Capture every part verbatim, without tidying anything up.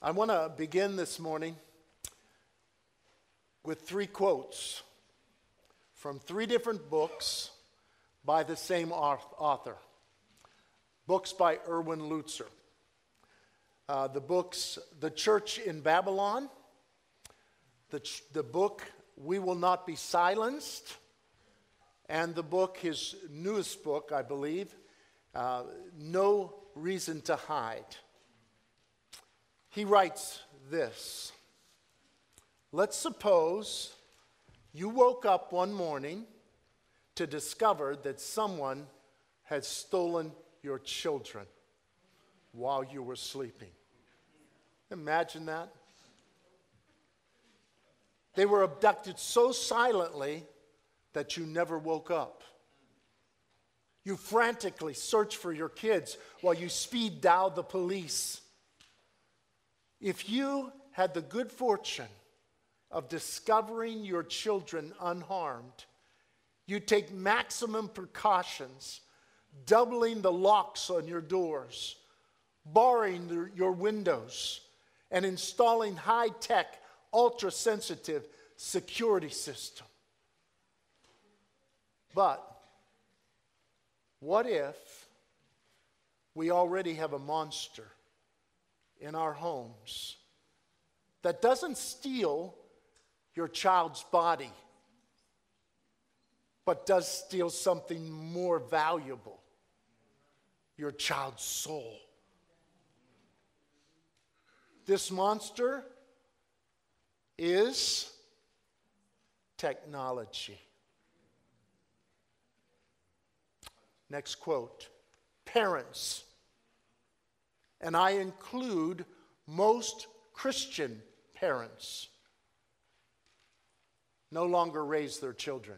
I want to begin this morning with three quotes from three different books by the same author. Books by Erwin Lutzer. Uh, the books, The Church in Babylon, the, ch- the book, We Will Not Be Silenced, and the book, his newest book, I believe, uh, No Reason to Hide. He writes this: let's suppose you woke up one morning to discover that someone had stolen your children while you were sleeping. Imagine that. They were abducted so silently that you never woke up. You frantically search for your kids while you speed dial the police. If you had the good fortune of discovering your children unharmed, you take maximum precautions, doubling the locks on your doors, barring the, your windows, and installing high-tech, ultra-sensitive security system. But what if we already have a monster in our homes that doesn't steal your child's body, but does steal something more valuable, your child's soul? This monster is technology. Next quote. Parents, and I include most Christian parents, no longer raise their children.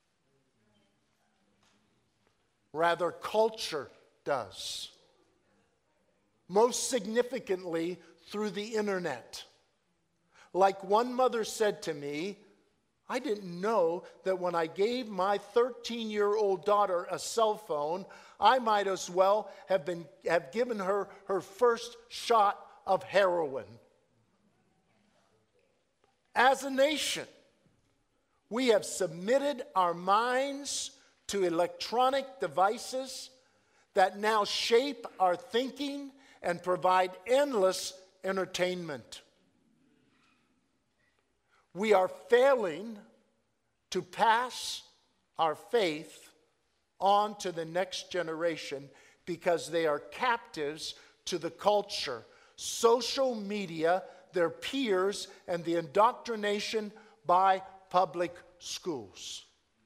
Rather, culture does. Most significantly, through the internet. Like one mother said to me, I didn't know that when I gave my thirteen-year-old daughter a cell phone, I might as well have been have given her her first shot of heroin. As a nation, we have submitted our minds to electronic devices that now shape our thinking and provide endless entertainment. We are failing to pass our faith on to the next generation because they are captives to the culture, social media, their peers, and the indoctrination by public schools.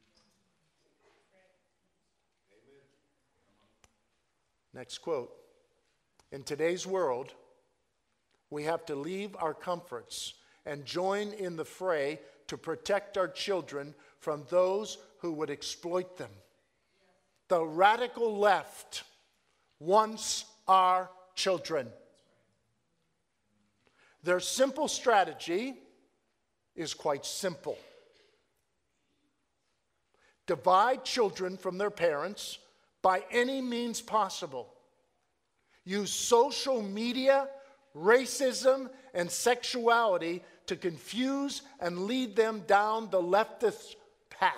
Next quote. In today's world, we have to leave our comforts and join in the fray to protect our children from those who would exploit them. The radical left wants our children. Their simple strategy is quite simple. Divide children from their parents by any means possible. Use social media, racism, and sexuality to confuse and lead them down the leftist path.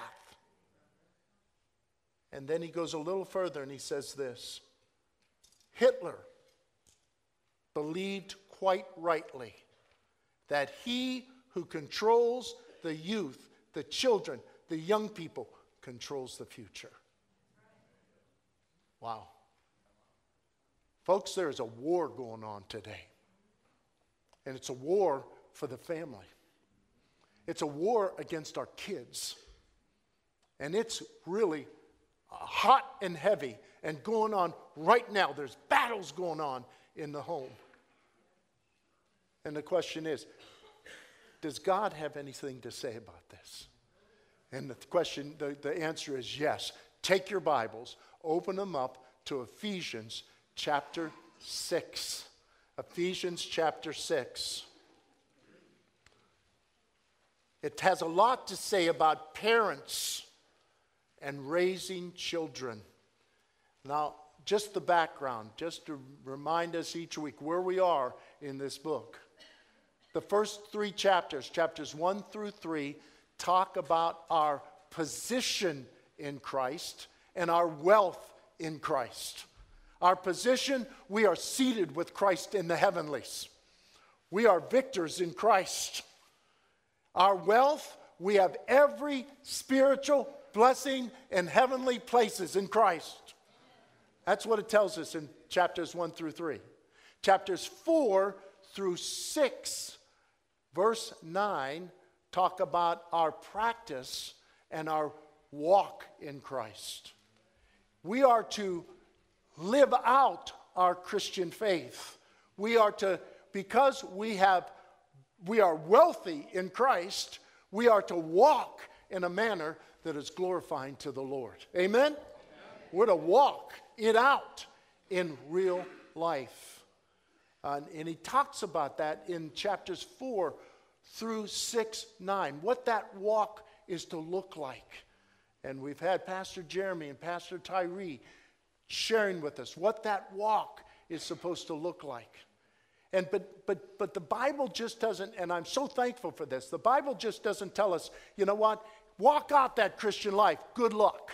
And then he goes a little further and he says this: Hitler believed quite rightly that he who controls the youth, the children, the young people, controls the future. Wow. Folks, there is a war going on today. And it's a war for the family. It's a war against our kids. And it's really hot and heavy and going on right now. There's battles going on in the home. And the question is, does God have anything to say about this? And the question, the, the answer is yes. Take your Bibles, open them up to Ephesians chapter six. Ephesians chapter six. It has a lot to say about parents and raising children. Now, just the background, just to remind us each week where we are in this book. The first three chapters, chapters one through three, talk about our position in Christ and our wealth in Christ. Our position, we are seated with Christ in the heavenlies. We are victors in Christ. Our wealth, we have every spiritual blessing in heavenly places in Christ. That's what it tells us in chapters one through three. Chapters four through six, verse nine, talk about our practice and our walk in Christ. We are to live out our Christian faith. We are to, because we have, we are wealthy in Christ, we are to walk in a manner that is glorifying to the Lord. Amen? Amen. We're to walk it out in real life. Uh, and he talks about that in chapters four through six, nine, what that walk is to look like. And we've had Pastor Jeremy and Pastor Tyree sharing with us what that walk is supposed to look like. And but but but the Bible just doesn't, and I'm so thankful for this, the Bible just doesn't tell us, you know what, walk out that Christian life, good luck.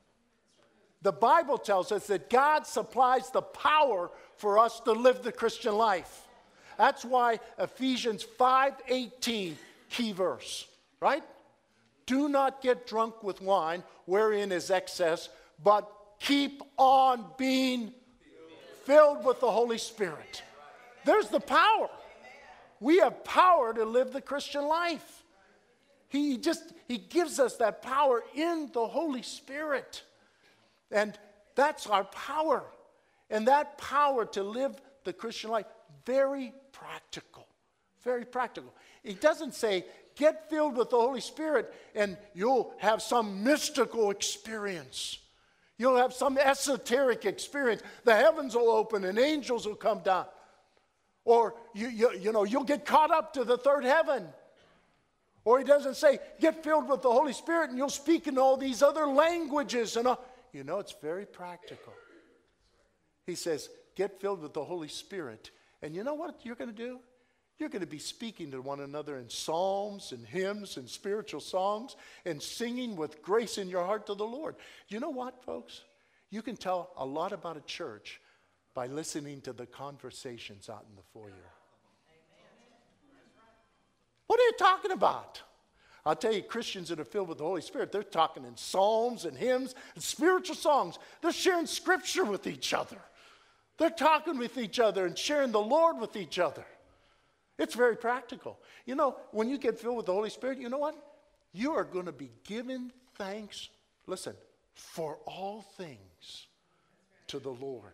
The Bible tells us that God supplies the power for us to live the Christian life. That's why Ephesians five eighteen, key verse, right? Do not get drunk with wine, wherein is excess, but keep on being filled with the Holy Spirit. There's the power. We have power to live the Christian life. He just, he gives us that power in the Holy Spirit. And that's our power. And that power to live the Christian life, very practical. Very practical. It doesn't say, get filled with the Holy Spirit and you'll have some mystical experience. You'll have some esoteric experience. The heavens will open and angels will come down. Or, you, you, you know, you'll get caught up to the third heaven. Or he doesn't say, get filled with the Holy Spirit and you'll speak in all these other languages. And all. You know, it's very practical. He says, get filled with the Holy Spirit. And you know what you're going to do? You're going to be speaking to one another in psalms and hymns and spiritual songs and singing with grace in your heart to the Lord. You know what, folks? You can tell a lot about a church by listening to the conversations out in the foyer. What are you talking about? I'll tell you, Christians that are filled with the Holy Spirit, they're talking in psalms and hymns and spiritual songs. They're sharing scripture with each other. They're talking with each other and sharing the Lord with each other. It's very practical. You know, when you get filled with the Holy Spirit, you know what? You are going to be giving thanks, listen, for all things to the Lord.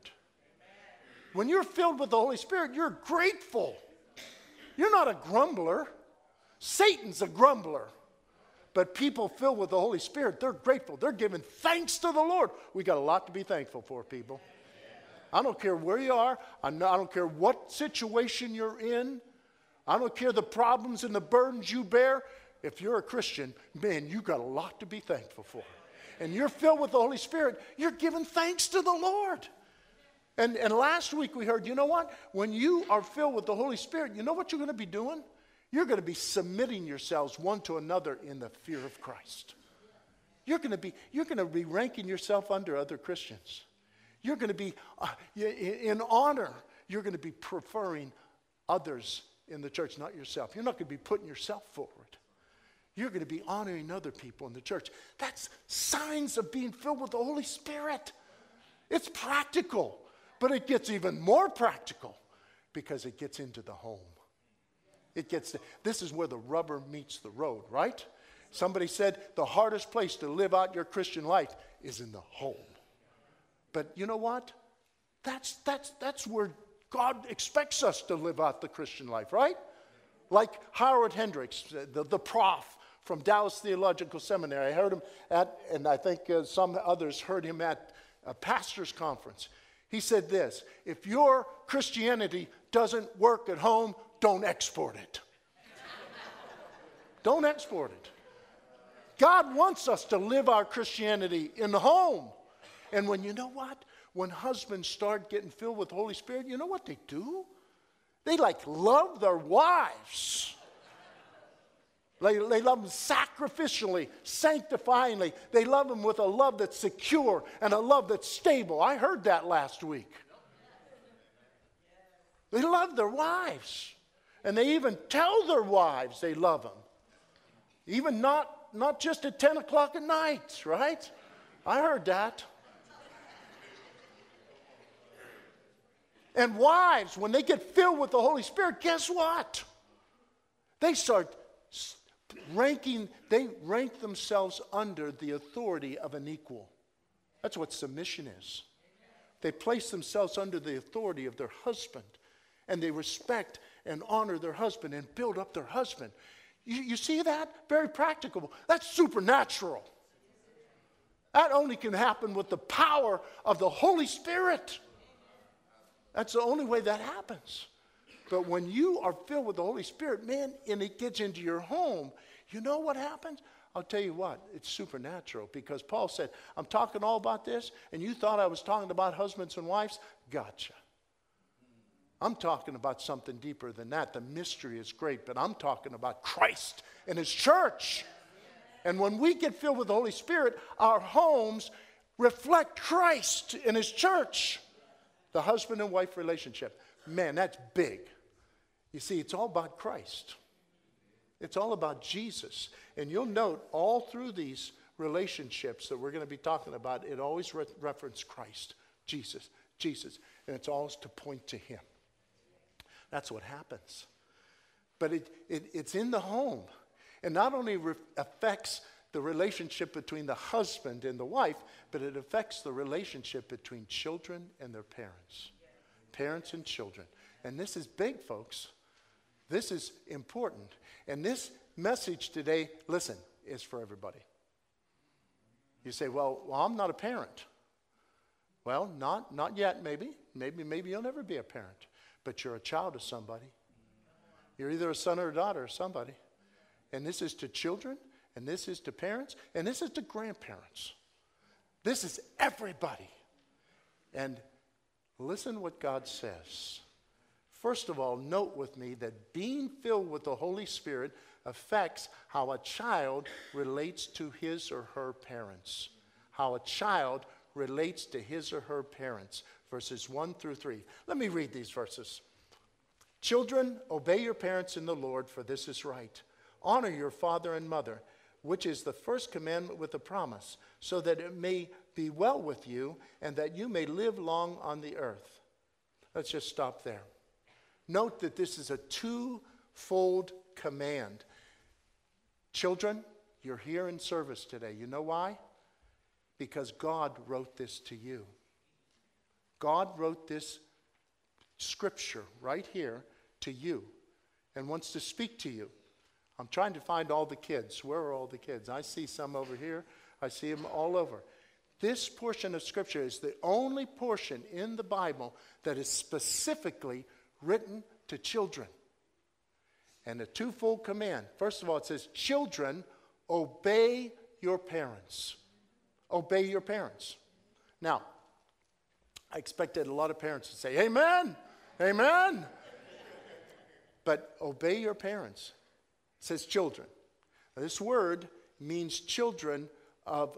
When you're filled with the Holy Spirit, you're grateful. You're not a grumbler. Satan's a grumbler. But people filled with the Holy Spirit, they're grateful. They're giving thanks to the Lord. We got a lot to be thankful for, people. I don't care where you are. I don't care what situation you're in. I don't care the problems and the burdens you bear. If you're a Christian, man, you got a lot to be thankful for. And you're filled with the Holy Spirit, you're giving thanks to the Lord. And, and last week we heard, you know what? When you are filled with the Holy Spirit, you know what you're going to be doing? You're going to be submitting yourselves one to another in the fear of Christ. You're going to be, you're going to be ranking yourself under other Christians. You're going to be, uh, in honor, you're going to be preferring others in the church, not yourself. You're not going to be putting yourself forward. You're going to be honoring other people in the church. That's signs of being filled with the Holy Spirit. It's practical, but it gets even more practical because it gets into the home. It gets, to, this is where the rubber meets the road, right? Somebody said the hardest place to live out your Christian life is in the home. But you know what? That's, that's, that's where God expects us to live out the Christian life, right? Like Howard Hendricks, the, the prof from Dallas Theological Seminary. I heard him at, and I think uh, some others heard him at a pastor's conference. He said this, if your Christianity doesn't work at home, don't export it. Don't export it. God wants us to live our Christianity in the home. And when you know what? when husbands start getting filled with the Holy Spirit, you know what they do? They like love their wives. They, they love them sacrificially, sanctifyingly. They love them with a love that's secure and a love that's stable. I heard that last week. They love their wives. And they even tell their wives they love them. Even not, not just at ten o'clock at night, right? I heard that. And wives, when they get filled with the Holy Spirit, guess what? They start ranking, they rank themselves under the authority of an equal. That's what submission is. They place themselves under the authority of their husband, and they respect and honor their husband and build up their husband. You, you see that? Very practical. That's supernatural. That only can happen with the power of the Holy Spirit. That's the only way that happens. But when you are filled with the Holy Spirit, man, and it gets into your home, you know what happens? I'll tell you what, it's supernatural. Because Paul said, I'm talking all about this, and you thought I was talking about husbands and wives? Gotcha. I'm talking about something deeper than that. The mystery is great, but I'm talking about Christ and His church. And when we get filled with the Holy Spirit, our homes reflect Christ and His church. The husband and wife relationship. Man, that's big. You see, it's all about Christ. It's all about Jesus. And you'll note all through these relationships that we're going to be talking about, it always re- references Christ, Jesus, Jesus. And it's always to point to Him. That's what happens. But it, it, it's in the home. And not only re- affects the relationship between the husband and the wife, but it affects the relationship between children and their parents. Parents and children. And this is big, folks. This is important. And this message today, listen, is for everybody. You say, well, well I'm not a parent. Well, not, not yet, maybe. Maybe, maybe you'll never be a parent. But you're a child of somebody. You're either a son or a daughter of somebody. And this is to children, and this is to parents, and this is to grandparents. This is everybody. And listen what God says. First of all, note with me that being filled with the Holy Spirit affects how a child relates to his or her parents. How a child relates to his or her parents. Verses one through three. Let me read these verses. Children, obey your parents in the Lord, for this is right. Honor your father and mother, which is the first commandment with a promise, so that it may be well with you and that you may live long on the earth. Let's just stop there. Note that this is a twofold command. Children, you're here in service today. You know why? Because God wrote this to you. God wrote this scripture right here to you and wants to speak to you. I'm trying to find all the kids. Where are all the kids? I see some over here. I see them all over. This portion of Scripture is the only portion in the Bible that is specifically written to children. And a twofold command. First of all, it says, children, obey your parents. Obey your parents. Now, I expected a lot of parents to say, amen, amen. But obey your parents. It says children. Now, this word means children of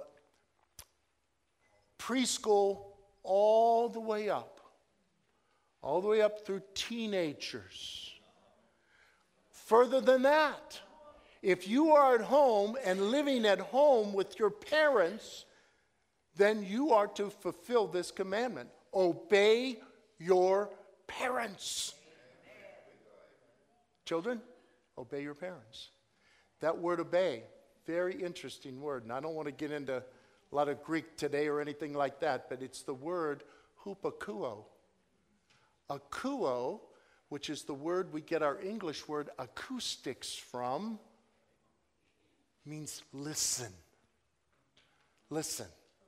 preschool all the way up. All the way up through teenagers. Further than that, if you are at home and living at home with your parents, then you are to fulfill this commandment. Obey your parents. Children, obey your parents. That word obey, very interesting word. And I don't want to get into a lot of Greek today or anything like that, but it's the word hupakuo. Akuo, which is the word we get our English word acoustics from, means listen. Listen.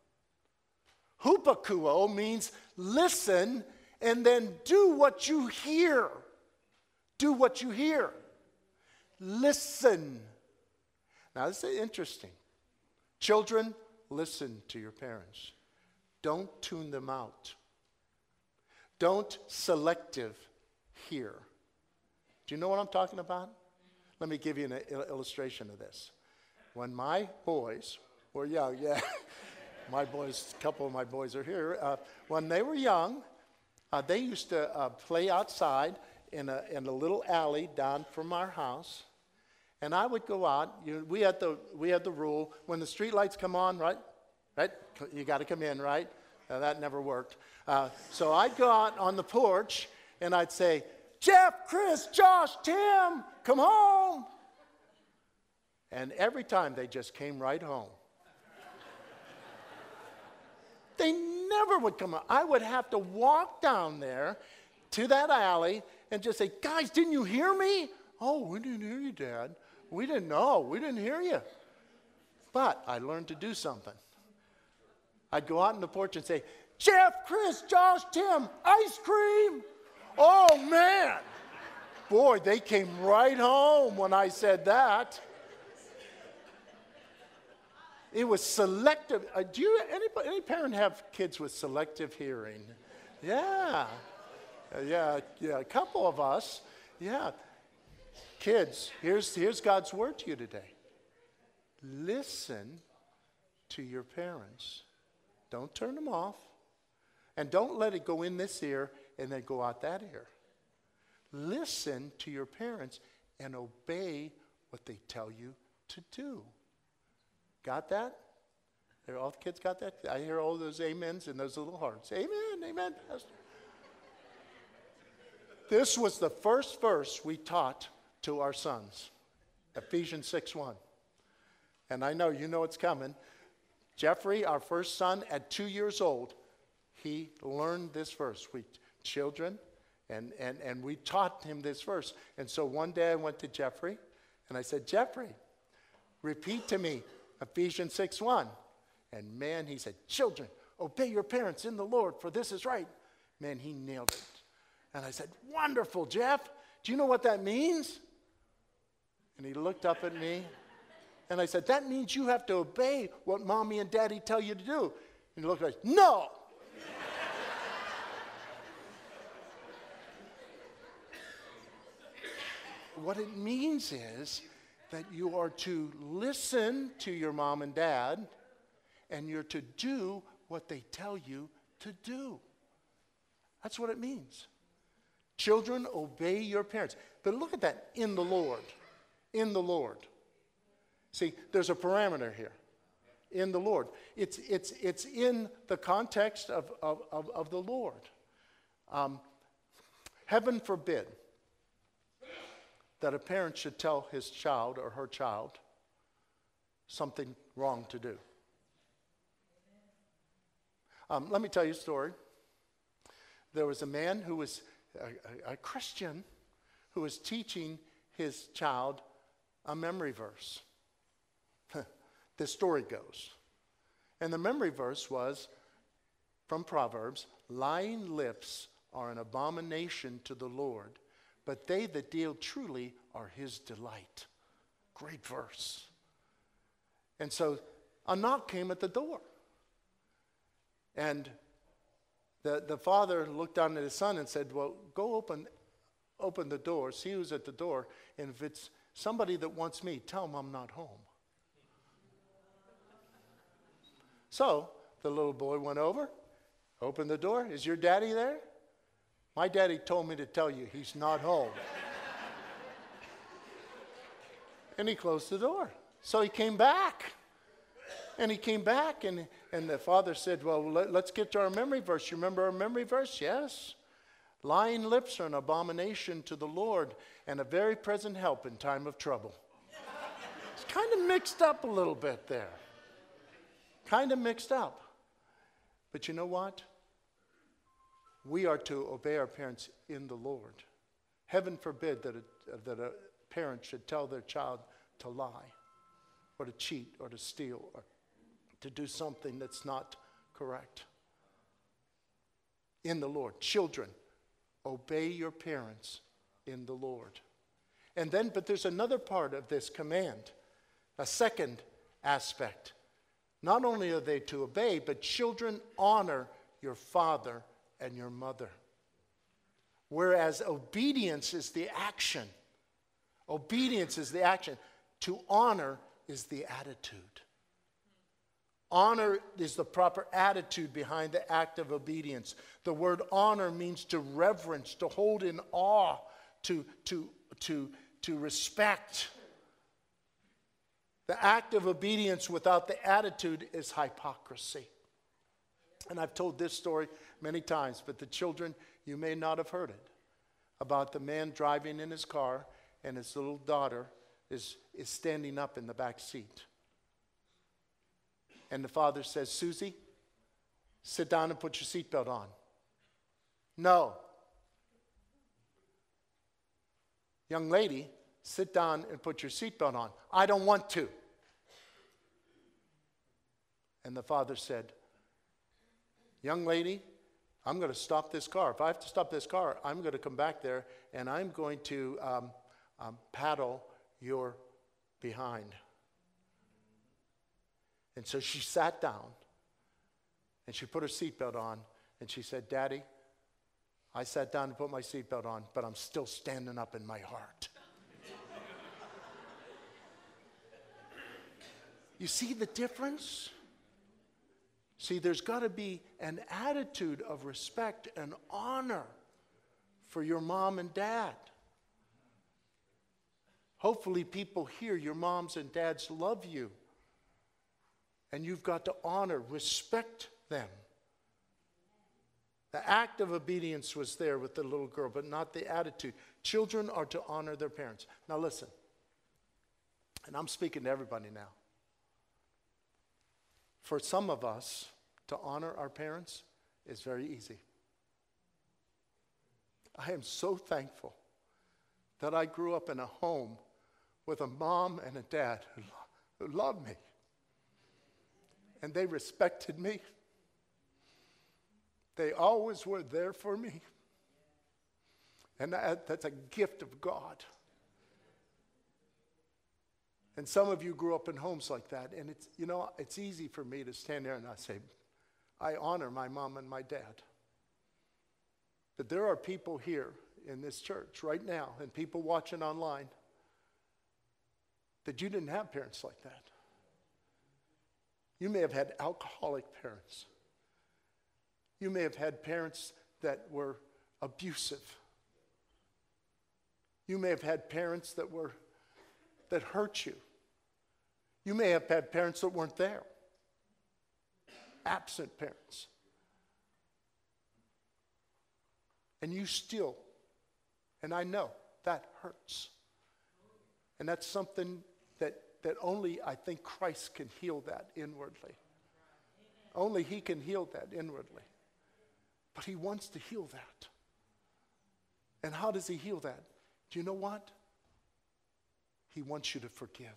Hupakuo means listen and then do what you hear. Do what you hear. Listen. Now, this is interesting. Children, listen to your parents. don't tune them out. Don't selective hear. Do you know what I'm talking about? Let me give you an il- illustration of this. When my boys were young, yeah, my boys, a couple of my boys are here. Uh, when they were young, uh, they used to uh, play outside in a in a little alley down from our house, and I would go out. You, we had the we had the rule when the street lights come on, right? Right, you got to come in, right? Uh, that never worked. Uh, so I'd go out on the porch and I'd say, Jeff, Chris, Josh, Tim, come home. And every time they just came right home. They never would come out. I would have to walk down there to that alley and just say, guys, didn't you hear me? Oh, we didn't hear you, Dad. We didn't know. We didn't hear you. But I learned to do something. I'd go out on the porch and say, Jeff, Chris, Josh, Tim, ice cream. Oh, man. Boy, they came right home when I said that. It was selective. Uh, do you, anybody, any parent have kids with selective hearing? Yeah. Uh, yeah, yeah, a couple of us. Yeah. Kids, here's, here's God's word to you today. Listen to your parents. Don't turn them off. And don't let it go in this ear and then go out that ear. Listen to your parents and obey what they tell you to do. Got that? All the kids got that? I hear all those amens and those little hearts. Amen, amen, Pastor. This was the first verse we taught to our sons. Ephesians six one. And I know you know it's coming. Jeffrey, our first son, at two years old, he learned this verse. We children, and, and, and we taught him this verse. And so one day I went to Jeffrey, and I said, Jeffrey, repeat to me Ephesians six one. And man, he said, children, obey your parents in the Lord, for this is right. Man, he nailed it. And I said, wonderful, Jeff. Do you know what that means? And he looked up at me. And I said, that means you have to obey what mommy and daddy tell you to do. And he looked like, no. What it means is that you are to listen to your mom and dad, and you're to do what they tell you to do. That's what it means. Children, obey your parents. But look at that, in the Lord. In the Lord. See, there's a parameter here. In the Lord. It's, it's, it's in the context of, of, of, of the Lord. Um, heaven forbid that a parent should tell his child or her child something wrong to do. Um, let me tell you a story. There was a man who was a, a, a Christian who was teaching his child a memory verse. This story goes. And the memory verse was from Proverbs, lying lips are an abomination to the Lord, but they that deal truly are his delight. Great verse. And so a knock came at the door. And the, the father looked down at his son and said, well, go open, open the door, see who's at the door, and if it's somebody that wants me, tell them I'm not home. So the little boy went over, opened the door. Is your daddy there? My daddy told me to tell you he's not home. And he closed the door. So he came back. And he came back, and, and the father said, well, let, let's get to our memory verse. You remember our memory verse? Yes. Lying lips are an abomination to the Lord and a very present help in time of trouble. It's kind of mixed up a little bit there. Kind of mixed up. But you know what? We are to obey our parents in the Lord. Heaven forbid that a, that a parent should tell their child to lie or to cheat or to steal or to do something that's not correct. In the Lord. Children, obey your parents in the Lord. And then, but there's another part of this command, a second aspect. Not only are they to obey, but children honor your father and your mother. Whereas obedience is the action. Obedience is the action. To honor is the attitude. Honor is the proper attitude behind the act of obedience. The word honor means to reverence, to hold in awe, to, to, to, to respect. The act of obedience without the attitude is hypocrisy. And I've told this story many times, but the children, you may not have heard it, about the man driving in his car and his little daughter is, is standing up in the back seat. And the father says, Susie, sit down and put your seatbelt on. No. Young lady, sit down and put your seatbelt on. I don't want to. And the father said, young lady, I'm going to stop this car. If I have to stop this car, I'm going to come back there and I'm going to um, um, paddle your behind. And so she sat down and she put her seatbelt on and she said, Daddy, I sat down to put my seatbelt on, but I'm still standing up in my heart. You see the difference? See, there's got to be an attitude of respect and honor for your mom and dad. Hopefully people hear your moms and dads love you. And you've got to honor, respect them. The act of obedience was there with the little girl, but not the attitude. Children are to honor their parents. Now listen, and I'm speaking to everybody now. For some of us, to honor our parents is very easy. I am so thankful that I grew up in a home with a mom and a dad who, lo- who loved me. And they respected me. They always were there for me. And that, that's a gift of God. And some of you grew up in homes like that. And it's, you know, it's easy for me to stand there and I say, I honor my mom and my dad. But there are people here in this church right now and people watching online that you didn't have parents like that. You may have had alcoholic parents. You may have had parents that were abusive. You may have had parents that were that hurt you. You may have had parents that weren't there. Absent parents. And you still, and I know that hurts. And that's something that that only I think Christ can heal that inwardly. Only He can heal that inwardly. But He wants to heal that. And how does He heal that? Do you know what? He wants you to forgive.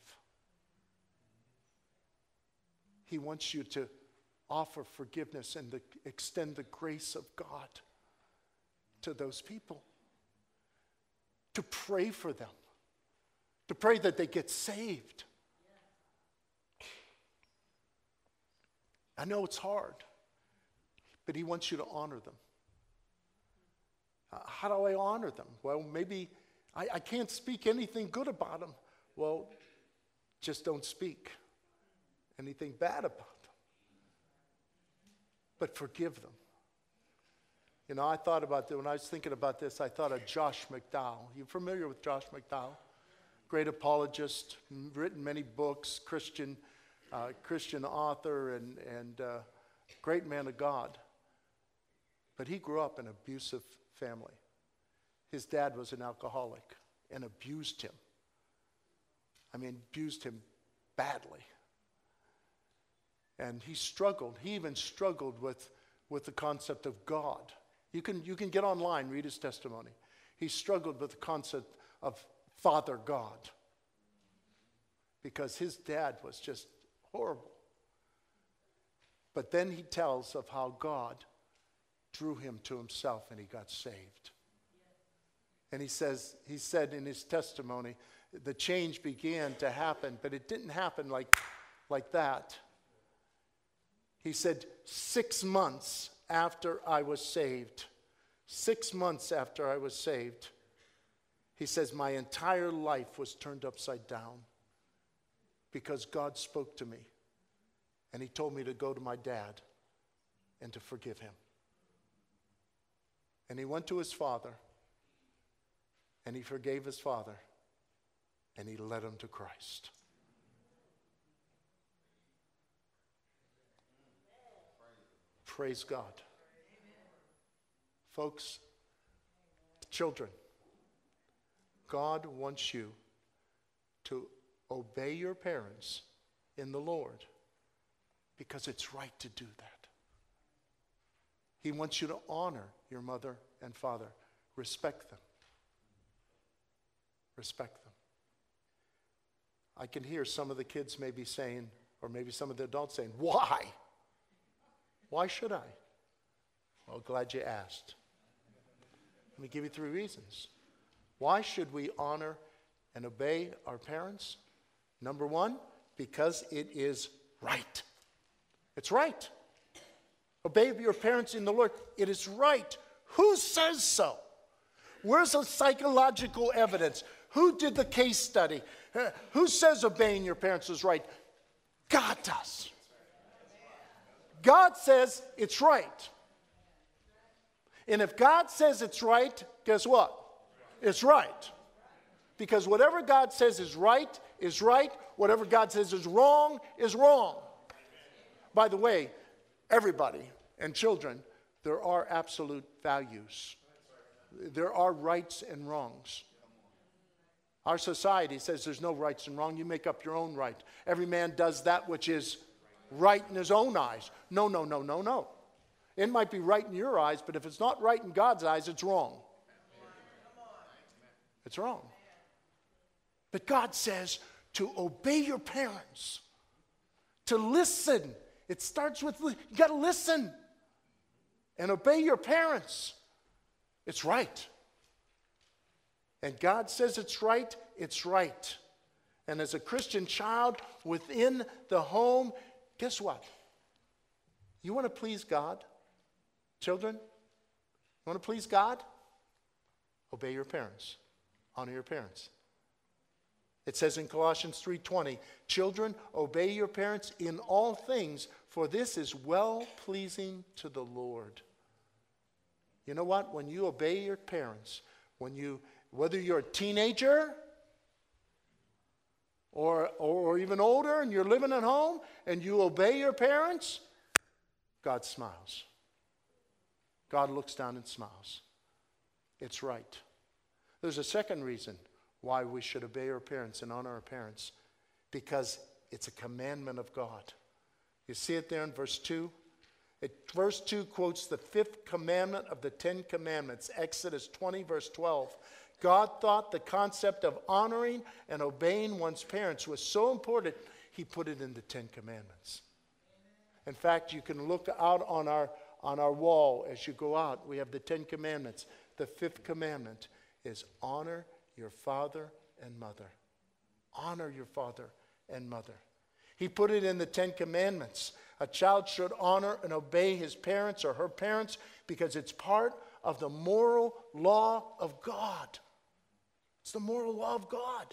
He wants you to offer forgiveness and to extend the grace of God to those people. To pray for them. To pray that they get saved. I know it's hard, but He wants you to honor them. Uh, how do I honor them? Well, maybe I, I can't speak anything good about them. Well, just don't speak anything bad about them. But forgive them. You know, I thought about that when I was thinking about this, I thought of Josh McDowell. You familiar with Josh McDowell? Great apologist, written many books, Christian Uh, Christian author and, and uh, great man of God. But he grew up in an abusive family. His dad was an alcoholic and abused him. I mean, abused him badly. And he struggled. He even struggled with, with the concept of God. You can, you can get online, read his testimony. He struggled with the concept of Father God. Because his dad was just horrible. But then he tells of how God drew him to Himself and he got saved. And he says, he said in his testimony, the change began to happen, but it didn't happen like, like that. He said, six months after I was saved, six months after I was saved, he says, my entire life was turned upside down because God spoke to me. And he told me to go to my dad and to forgive him. And he went to his father, and he forgave his father, and he led him to Christ. Praise God. Folks, children, God wants you to obey your parents in the Lord because it's right to do that. He wants you to honor your mother and father. Respect them. Respect them. I can hear some of the kids maybe saying, or maybe some of the adults saying, why? Why should I? Well, glad you asked. Let me give you three reasons. Why should we honor and obey our parents? Number one, because it is right. It's right. Obey your parents in the Lord. It is right. Who says so? Where's the psychological evidence? Who did the case study? Who says obeying your parents is right? God does. God says it's right. And if God says it's right, guess what? It's right. Because whatever God says is right, is right. Whatever God says is wrong, is wrong. By the way, everybody and children, there are absolute values. There are rights and wrongs. Our society says there's no rights and wrong. You make up your own right. Every man does that which is right in his own eyes. No, no, no, no, no. It might be right in your eyes, but if it's not right in God's eyes, it's wrong. It's wrong. But God says to obey your parents, to listen. It starts with, you got to listen and obey your parents. It's right. And God says it's right, it's right. And as a Christian child within the home, guess what? You want to please God? Children, you want to please God? Obey your parents. Honor your parents. It says in Colossians three twenty, children, obey your parents in all things, for this is well-pleasing to the Lord. You know what? When you obey your parents, when you, whether you're a teenager or, or even older and you're living at home and you obey your parents, God smiles. God looks down and smiles. It's right. There's a second reason why we should obey our parents and honor our parents, because it's a commandment of God. You see it there in verse two? It, verse two quotes the fifth commandment of the Ten Commandments, Exodus twenty, verse twelve. God thought the concept of honoring and obeying one's parents was so important, he put it in the Ten Commandments. In fact, you can look out on our, on our wall as you go out. We have the Ten Commandments. The fifth commandment is honor your father and mother. Honor your father and mother. He put it in the Ten Commandments. A child should honor and obey his parents or her parents because it's part of the moral law of God. It's the moral law of God.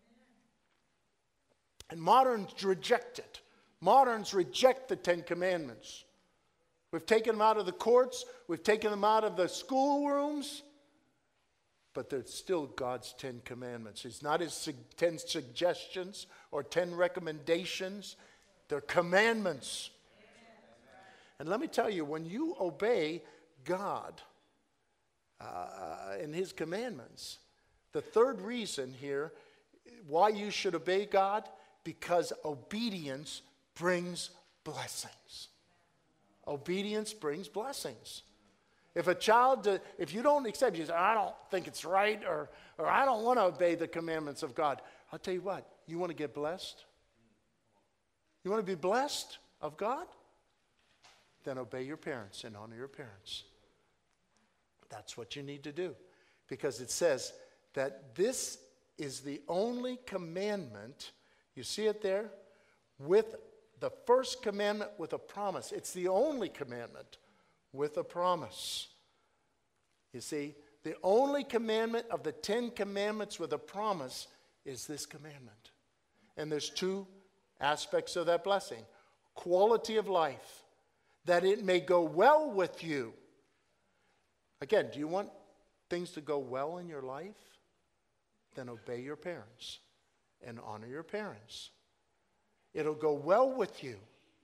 And moderns reject it. Moderns reject the Ten Commandments. We've taken them out of the courts. We've taken them out of the schoolrooms. But they're still God's Ten Commandments. It's not his su- ten suggestions or ten recommendations. They're commandments. And let me tell you, when you obey God uh, and his commandments, the third reason here why you should obey God, because obedience brings blessings. Obedience brings blessings. If a child, uh, if you don't accept, you say, I don't think it's right, or, or I don't want to obey the commandments of God. I'll tell you what, you want to get blessed? You want to be blessed of God? Then obey your parents and honor your parents. That's what you need to do. Because it says that this is the only commandment, you see it there, with the first commandment with a promise. It's the only commandment with a promise. You see, the only commandment of the Ten Commandments with a promise is this commandment. And there's two aspects of that blessing. Quality of life, that it may go well with you. Again, do you want things to go well in your life? Then obey your parents and honor your parents. It'll go well with you.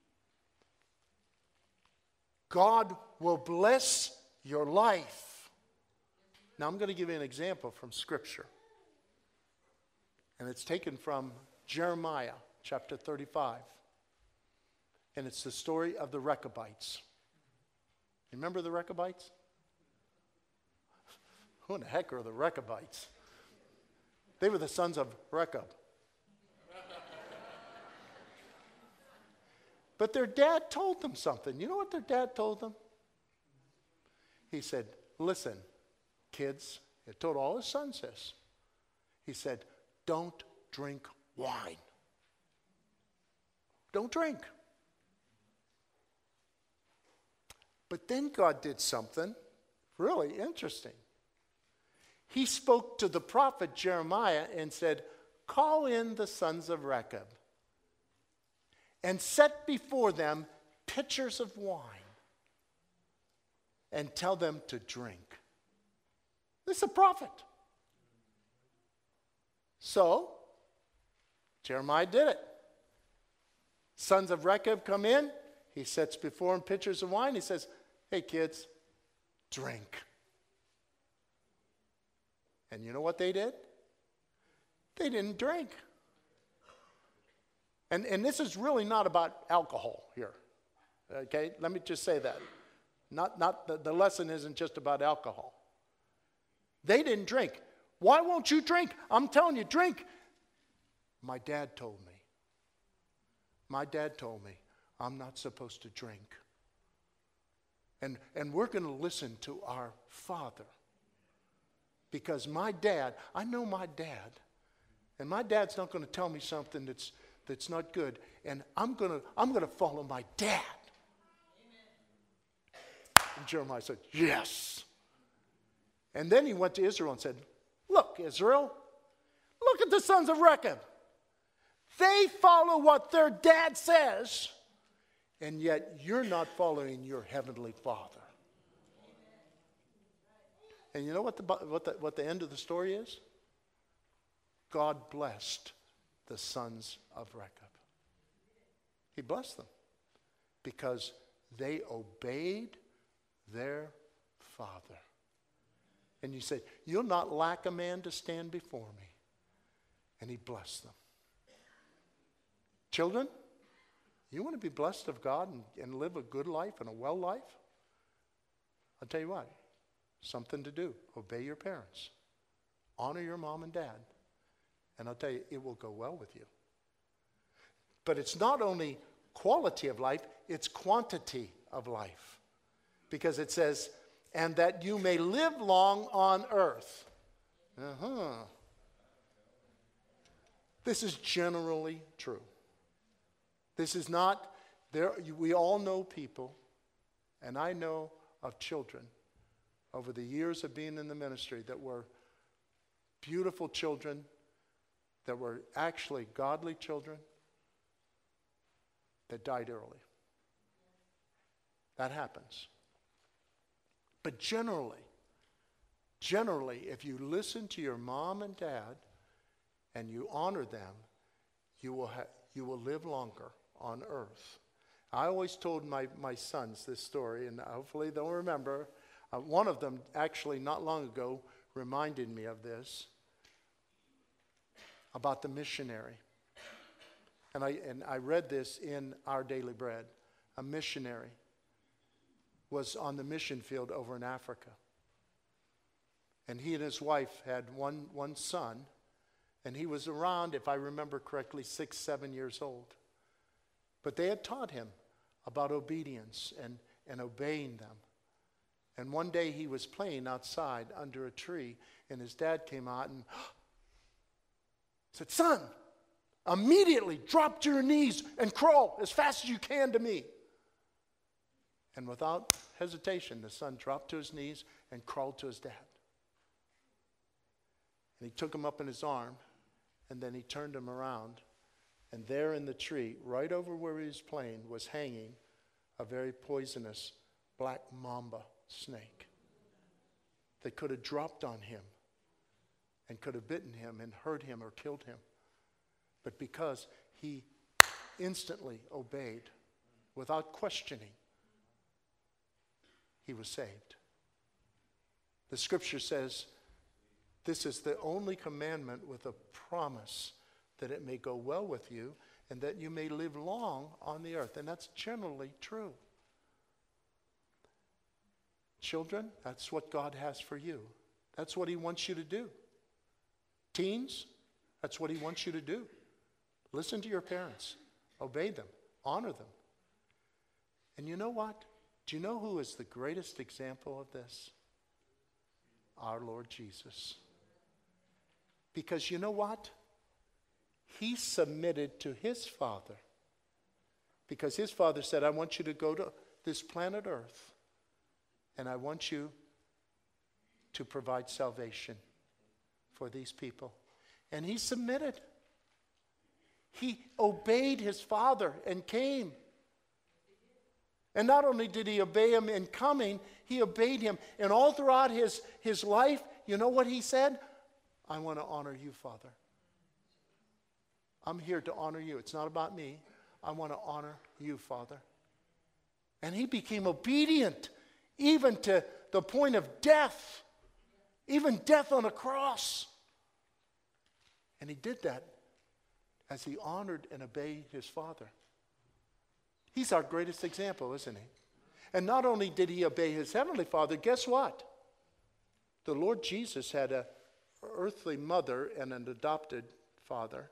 God will bless your life. Now I'm going to give you an example from Scripture. And it's taken from Jeremiah chapter thirty-five. And it's the story of the Rechabites. Remember the Rechabites? Who in the heck are the Rechabites? They were the sons of Rechab. But their dad told them something. You know what their dad told them? He said, listen, kids, he told all his sons this. He said, don't drink wine. Don't drink. But then God did something really interesting. He spoke to the prophet Jeremiah and said, call in the sons of Rechab and set before them pitchers of wine and tell them to drink. This is a prophet. So, Jeremiah did it. Sons of Rechab come in. He sets before them pitchers of wine. He says, hey kids, drink. And you know what they did? They didn't drink. And, and this is really not about alcohol here. Okay, let me just say that. Not, not the, the lesson isn't just about alcohol. They didn't drink. Why won't you drink? I'm telling you, drink. My dad told me. My dad told me I'm not supposed to drink. And, and we're going to listen to our father. Because my dad, I know my dad. And my dad's not going to tell me something that's that's not good. And I'm going to I'm going to follow my dad. Amen. And Jeremiah said, yes. And then he went to Israel and said, look, Israel, look at the sons of Rechab. They follow what their dad says, and yet you're not following your heavenly Father. And you know what the, what the, what the end of the story is? God blessed the sons of Rechab. He blessed them because they obeyed their father. And you say, you'll not lack a man to stand before me. And he blessed them. Children, you want to be blessed of God and, and live a good life and a well life? I'll tell you what, something to do. Obey your parents. Honor your mom and dad. And I'll tell you, it will go well with you. But it's not only quality of life, it's quantity of life. Because it says, and that you may live long on earth. Uh-huh. This is generally true. This is not, there. We all know people, and I know of children over the years of being in the ministry that were beautiful children, that were actually godly children, that died early. That happens. But generally, generally, if you listen to your mom and dad and you honor them, you will ha- you will live longer on earth. I always told my, my sons this story, and hopefully they'll remember. Uh, one of them, actually not long ago, reminded me of this, about the missionary. And I, and I read this in Our Daily Bread. A missionary was on the mission field over in Africa. And he and his wife had one, one son, and he was around, if I remember correctly, six, seven years old. But they had taught him about obedience and, and obeying them. And one day he was playing outside under a tree, and his dad came out and said, son, Immediately drop to your knees and crawl as fast as you can to me. And without hesitation, the son dropped to his knees and crawled to his dad. And he took him up in his arm, and then he turned him around. And there in the tree, right over where he was playing, was hanging a very poisonous black mamba snake that could have dropped on him and could have bitten him and hurt him or killed him. But because he instantly obeyed, without questioning, he was saved. The scripture says, this is the only commandment with a promise that it may go well with you and that you may live long on the earth. And that's generally true. Children, that's what God has for you. That's what he wants you to do. Teens, that's what he wants you to do. Listen to your parents. Obey them. Honor them. And you know what? Do you know who is the greatest example of this? Our Lord Jesus. Because you know what? He submitted to his Father. Because his Father said, I want you to go to this planet Earth, and I want you to provide salvation for these people. And he submitted. He obeyed his Father and came. And not only did he obey him in coming, he obeyed him. And all throughout his, his life, you know what he said? I want to honor you, Father. I'm here to honor you. It's not about me. I want to honor you, Father. And he became obedient, even to the point of death, even death on a cross. And he did that as he honored and obeyed his Father. He's our greatest example, isn't he? And not only did he obey his heavenly Father, guess what? The Lord Jesus had an earthly mother and an adopted father.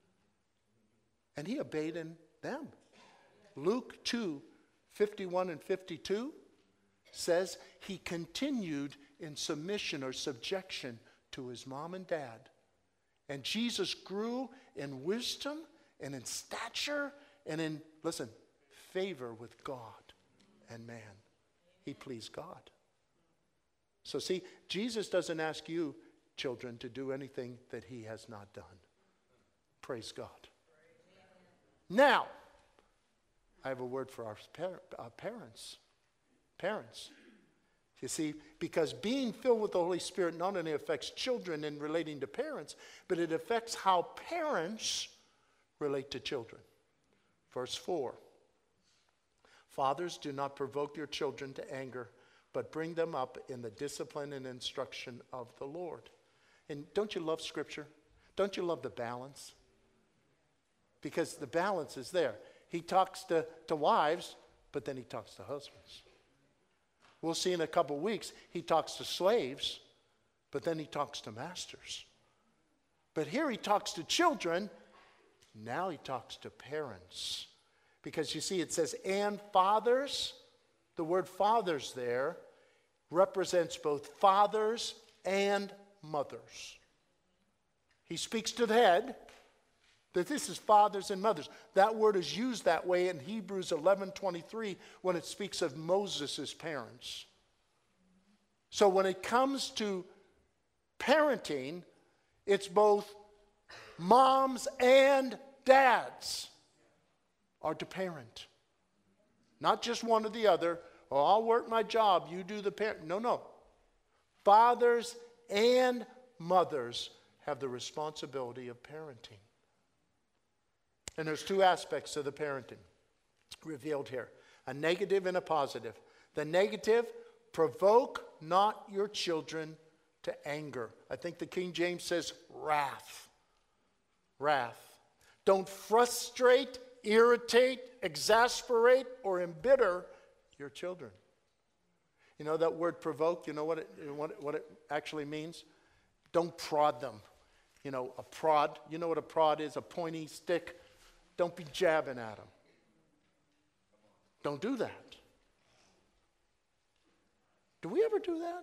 And he obeyed in them. Luke two, fifty-one and fifty-two says he continued in submission or subjection to his mom and dad. And Jesus grew in wisdom and in stature and in, listen, favor with God and man. He pleased God. So see, Jesus doesn't ask you, children, to do anything that he has not done. Praise God. Now, I have a word for our par- uh, parents. Parents. You see, because being filled with the Holy Spirit not only affects children in relating to parents, but it affects how parents relate to children. Verse four. Fathers, do not provoke your children to anger, but bring them up in the discipline and instruction of the Lord. And don't you love Scripture? Don't you love the balance? Because the balance is there. He talks to, to wives, but then he talks to husbands. We'll see in a couple weeks, he talks to slaves, but then he talks to masters. But here he talks to children, now he talks to parents. Because you see, it says, and fathers. The word fathers there represents both fathers and mothers. He speaks to the head, that this is fathers and mothers. That word is used that way in Hebrews eleven twenty-three when it speaks of Moses' parents. So when it comes to parenting, it's both moms and dads are to parent. Not just one or the other. Oh, I'll work my job, you do the parent. No, no. Fathers and mothers have the responsibility of parenting. And there's two aspects to the parenting revealed here. A negative and a positive. The negative, provoke not your children to anger. I think the King James says wrath. Wrath. Don't frustrate, irritate, exasperate, or embitter your children. You know that word provoke, you know what it, what it, what it actually means? Don't prod them. You know, a prod, you know what a prod is? A pointy stick. Don't be jabbing at them. Don't do that. Do we ever do that?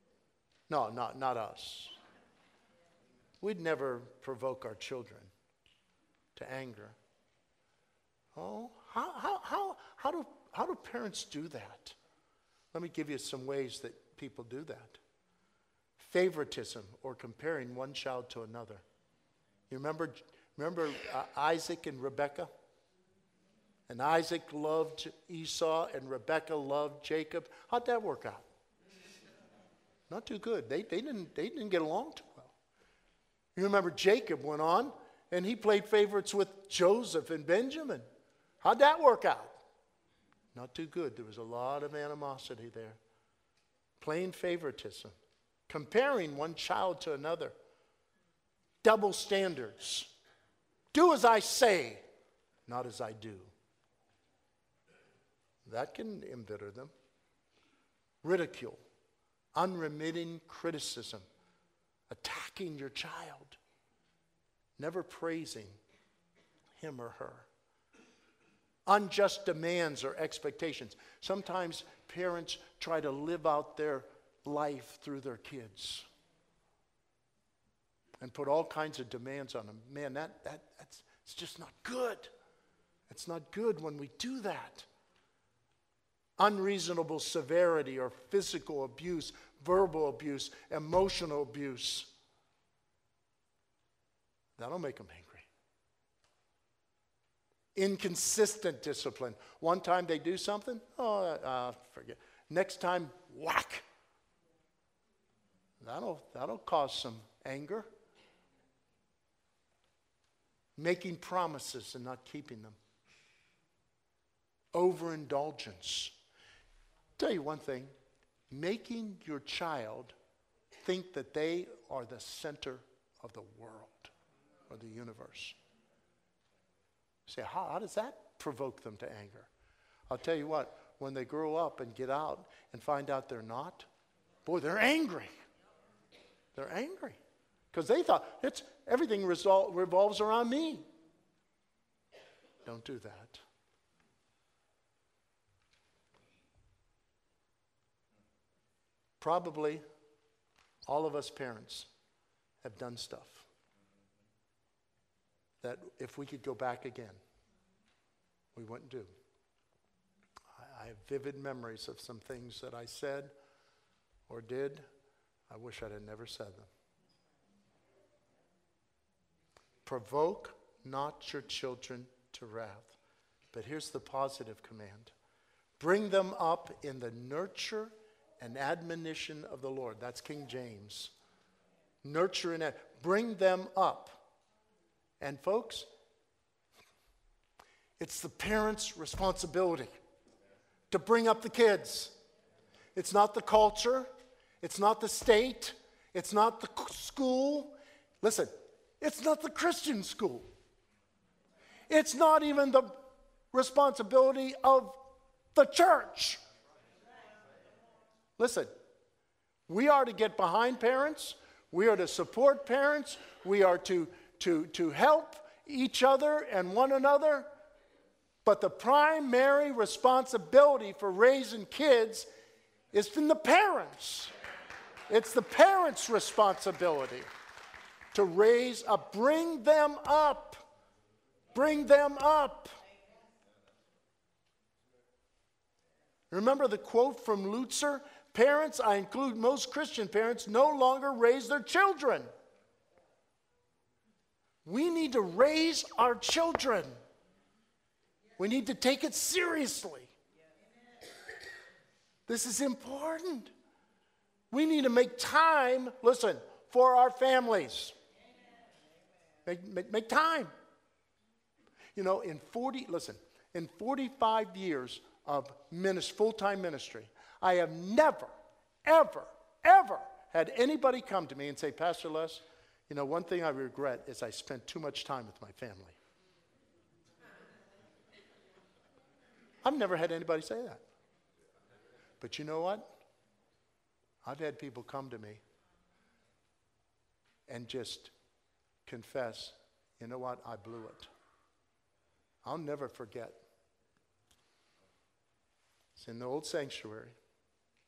No, not, not us. We'd never provoke our children. to anger. Oh, how, how, how, how, do, how do parents do that? Let me give you some ways that people do that. Favoritism, or comparing one child to another. You remember, remember uh, Isaac and Rebekah? And Isaac loved Esau and Rebekah loved Jacob. How'd that work out? Not too good. They, they, didn't, they didn't get along too well. You remember Jacob went on and he played favorites with Joseph and Benjamin. How'd that work out? Not too good. There was a lot of animosity there. Plain favoritism. Comparing one child to another. Double standards. Do as I say, not as I do. That can embitter them. Ridicule. Unremitting criticism. Attacking your child. Never praising him or her. Unjust demands or expectations. Sometimes parents try to live out their life through their kids and put all kinds of demands on them. Man, that, that, that's it's just not good. It's not good when we do that. Unreasonable severity or physical abuse, verbal abuse, emotional abuse. That'll make them angry. Inconsistent discipline. One time they do something, oh, uh, forget. Next time, whack. That'll, that'll cause some anger. Making promises and not keeping them. Overindulgence. Tell you one thing, making your child think that they are the center of the world or the universe. Say, how, how does that provoke them to anger? I'll tell you what, when they grow up and get out and find out they're not, boy, they're angry. They're angry. Because they thought, it's everything resol- revolves around me. Don't do that. Probably all of us parents have done stuff that if we could go back again, we wouldn't do. I, I have vivid memories of some things that I said or did. I wish I'd have never said them. Provoke not your children to wrath. But here's the positive command. Bring them up in the nurture and admonition of the Lord. That's King James. Nurture and ad- bring them up. And folks, it's the parents' responsibility to bring up the kids. It's not the culture. It's not the state. It's not the school. Listen, it's not the Christian school. It's not even the responsibility of the church. Listen, we are to get behind parents. We are to support parents. We are to, to, to help each other and one another. But the primary responsibility for raising kids is from the parents. It's the parents' responsibility to raise up, bring them up. Bring them up. Remember the quote from Lutzer? Parents, I include most Christian parents, no longer raise their children. We need to raise our children. We need to take it seriously. This is important. We need to make time, listen, for our families. Make, make, make time. You know, in forty, listen, in forty-five years of ministry, full-time ministry, I have never, ever, ever had anybody come to me and say, Pastor Les, you know, one thing I regret is I spent too much time with my family. I've never had anybody say that. But you know what? I've had people come to me and just confess, you know what, I blew it. I'll never forget. It's in the old sanctuary.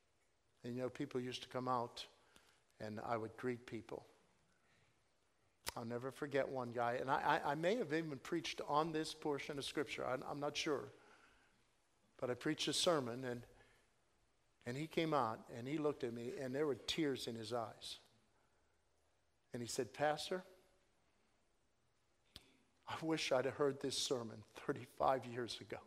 And you know, people used to come out and I would greet people. I'll never forget one guy, and I, I, I may have even preached on this portion of Scripture. I, I'm not sure. But I preached a sermon, and, and he came out, and he looked at me, and there were tears in his eyes. And he said, Pastor, I wish I'd have heard this sermon thirty-five years ago.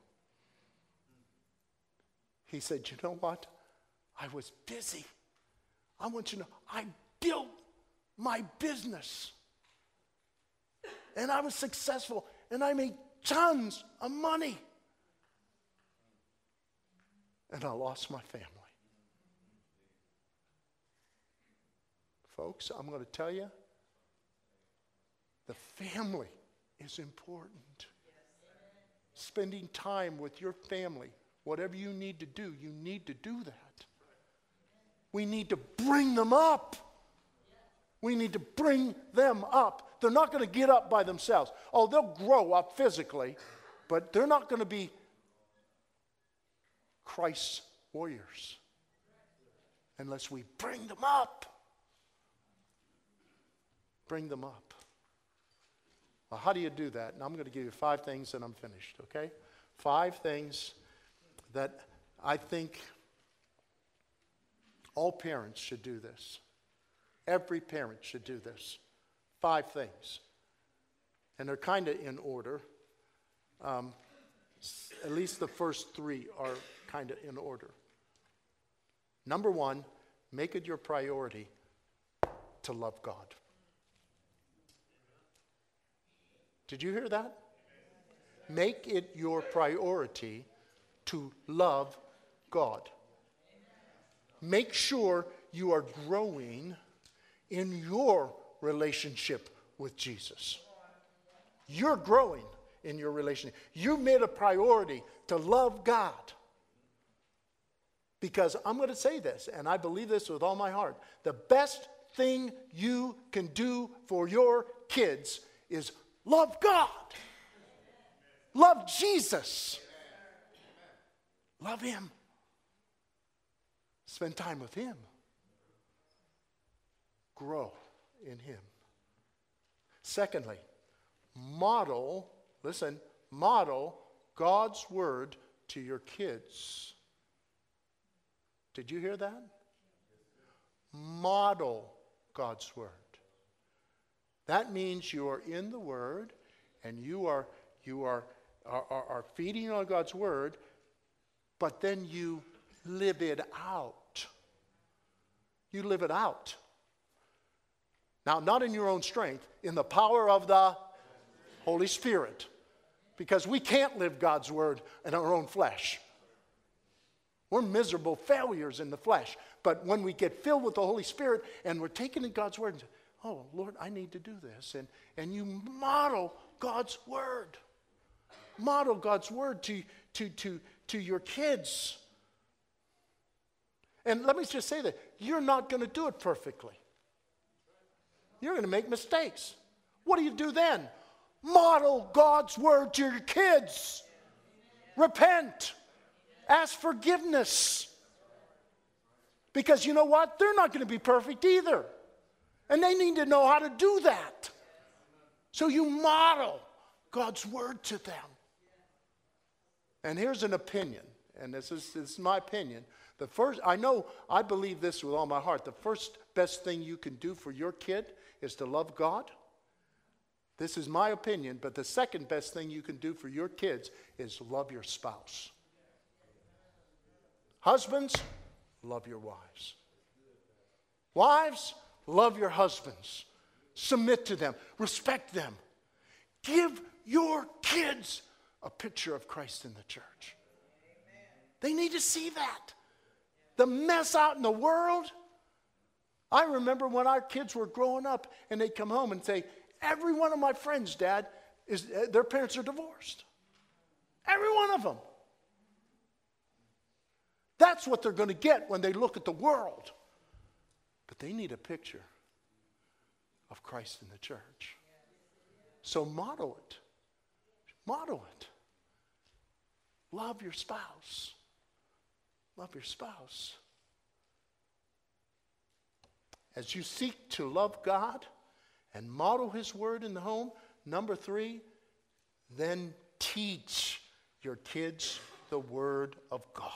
He said, you know what? I was busy. I want you to know, I built my business. And I was successful, and I made tons of money. And I lost my family. Folks, I'm going to tell you, the family is important. Spending time with your family, whatever you need to do, you need to do that. We need to bring them up. We need to bring them up. They're not going to get up by themselves. Oh, they'll grow up physically, but they're not going to be Christ's warriors unless we bring them up. Bring them up. Well, how do you do that? And I'm going to give you five things and I'm finished, okay? Five things that I think all parents should do this. Every parent should do this. Five things. And they're kind of in order. Um, at least the first three are kind of in order. Number one, make it your priority to love God. Did you hear that? Make it your priority to love God. Make sure you are growing in your relationship with Jesus. You're growing in your relationship. You made a priority to love God. Because I'm going to say this, and I believe this with all my heart. The best thing you can do for your kids is love God. Love Jesus. Love Him. Spend time with Him. Grow in Him. Secondly, model, listen, model God's Word to your kids. Did you hear that? Model God's Word. That means you are in the Word and you are you are are, are, are feeding on God's Word, but then you live it out. You live it out. Now, not in your own strength, in the power of the Holy Spirit. Because we can't live God's Word in our own flesh. We're miserable failures in the flesh. But when we get filled with the Holy Spirit and we're taking in God's Word and say, oh, Lord, I need to do this. And, and you model God's Word. Model God's Word to, to, to, to your kids. And let me just say that you're not going to do it perfectly. You're going to make mistakes. What do you do then? Model God's Word to your kids. Repent. Ask forgiveness. Because you know what? They're not going to be perfect either. And they need to know how to do that. So you model God's Word to them. And here's an opinion. And this is, this is my opinion. The first, I know, I believe this with all my heart. The first best thing you can do for your kid is to love God. This is my opinion, but the second best thing you can do for your kids is love your spouse. Husbands, love your wives. Wives, love your husbands. Submit to them. Respect them. Give your kids a picture of Christ in the church. They need to see that. The mess out in the world. I remember when our kids were growing up and they'd come home and say, every one of my friends, Dad, is uh, their parents are divorced. Every one of them. That's what they're going to get when they look at the world. But they need a picture of Christ in the church. So model it. Model it. Love your spouse. Love your spouse. As you seek to love God, and model his word in the home. Number three, then teach your kids the word of God.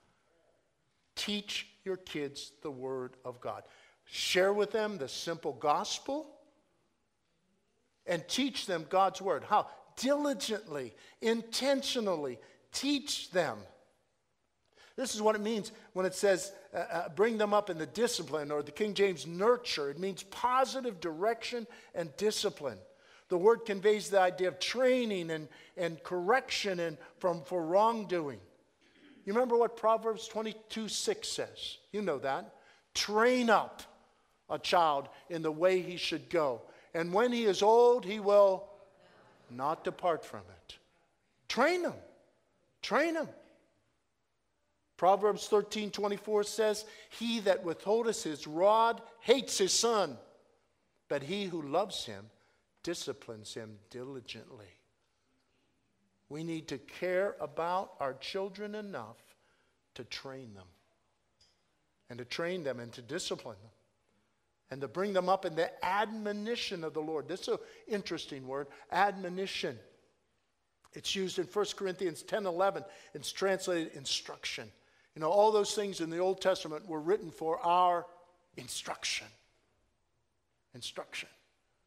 Teach your kids the word of God. Share with them the simple gospel and teach them God's word. How? Diligently, intentionally teach them. This is what it means when it says uh, uh, bring them up in the discipline, or the King James nurture. It means positive direction and discipline. The word conveys the idea of training and, and correction and from for wrongdoing. You remember what Proverbs twenty-two six says? You know that. Train up a child in the way he should go. And when he is old, he will not depart from it. Train him. Train him. Proverbs thirteen twenty-four says, he that withholdeth his rod hates his son, but he who loves him disciplines him diligently. We need to care about our children enough to train them, and to train them and to discipline them, and to bring them up in the admonition of the Lord. This is an interesting word, admonition. It's used in First Corinthians ten eleven. It's translated instruction. You know, all those things in the Old Testament were written for our instruction. Instruction.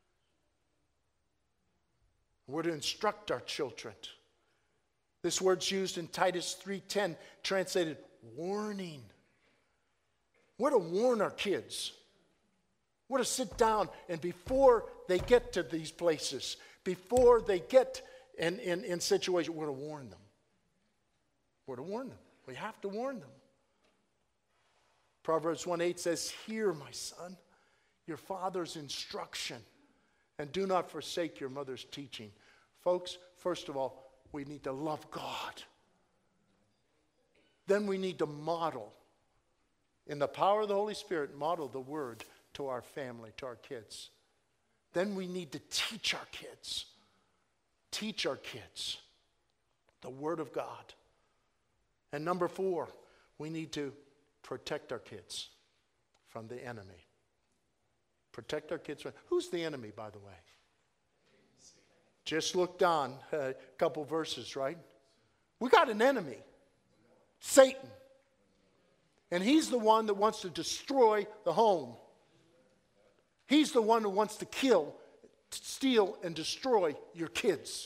We're to instruct our children. This word's used in Titus three ten, translated warning. We're to warn our kids. We're to sit down, and before they get to these places, before they get in, in, in situations, we're to warn them. We're to warn them. We have to warn them. Proverbs one eight says, hear, my son, your father's instruction, and do not forsake your mother's teaching. Folks, first of all, we need to love God. Then we need to model, in the power of the Holy Spirit, model the word to our family, to our kids. Then we need to teach our kids. Teach our kids the word of God. And number four, we need to protect our kids from the enemy. Protect our kids from... Who's the enemy, by the way? Just looked on a couple verses, right? We got an enemy. Satan. And he's the one that wants to destroy the home. He's the one who wants to kill, steal, and destroy your kids.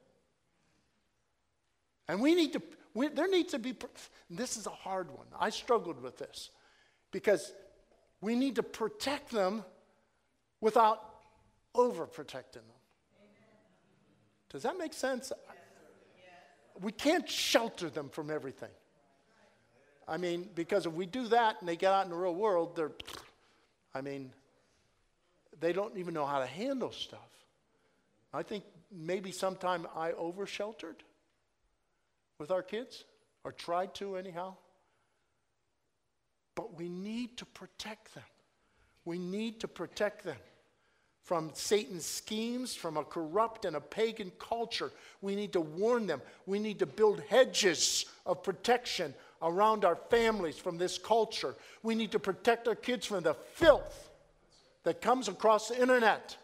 And we need to... We, there needs to be, this is a hard one. I struggled with this because we need to protect them without overprotecting them. Does that make sense? We can't shelter them from everything. I mean, because if we do that and they get out in the real world, they're, I mean, they don't even know how to handle stuff. I think maybe sometime I over-sheltered with our kids, or tried to anyhow. But we need to protect them. We need to protect them from Satan's schemes, from a corrupt and a pagan culture. We need to warn them. We need to build hedges of protection around our families from this culture. We need to protect our kids from the filth that comes across the internet.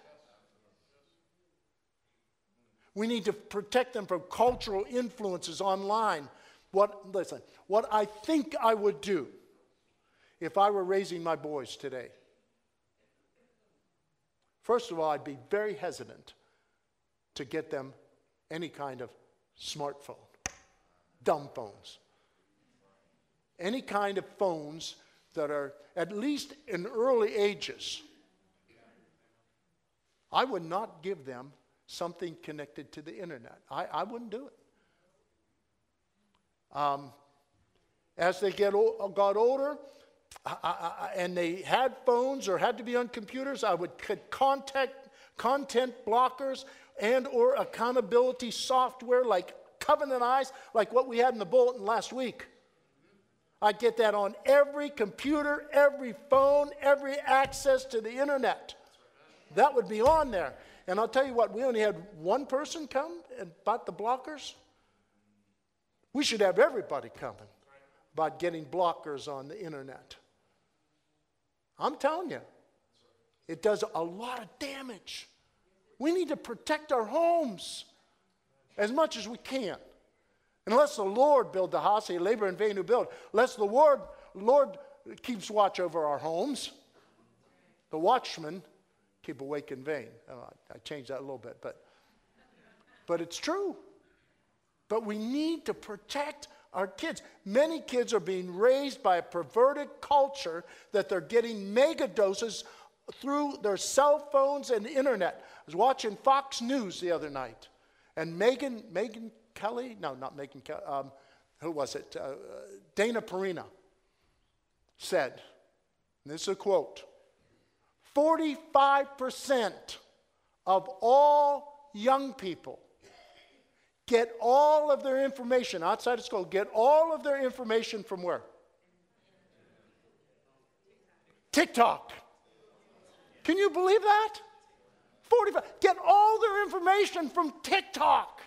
We need to protect them from cultural influences online. What, listen, what I think I would do if I were raising my boys today. First of all, I'd be very hesitant to get them any kind of smartphone, dumb phones. Any kind of phones that are, at least in early ages, I would not give them something connected to the internet. I, I wouldn't do it. Um, as they get o- got older, I, I, and they had phones or had to be on computers, I would contact content blockers and or accountability software like Covenant Eyes, like what we had in the bulletin last week. I'd get that on every computer, every phone, every access to the internet. That would be on there. And I'll tell you what, we only had one person come and bought the blockers. We should have everybody coming about getting blockers on the internet. I'm telling you, It does a lot of damage. We need to protect our homes as much as we can. Unless the Lord build the house, they labor in vain who build. Unless the Lord, Lord keeps watch over our homes, the watchmen keep awake in vain. Oh, I changed that a little bit, but, but it's true. But we need to protect our kids. Many kids are being raised by a perverted culture that they're getting mega doses through their cell phones and the internet. I was watching Fox News the other night, and Megyn, Megyn Kelly, no, not Megyn Kelly, um, who was it? Uh, Dana Perina said, and this is a quote, forty-five percent of all young people get all of their information outside of school, get all of their information from where? TikTok. Can you believe that? forty-five. Get all their information from TikTok.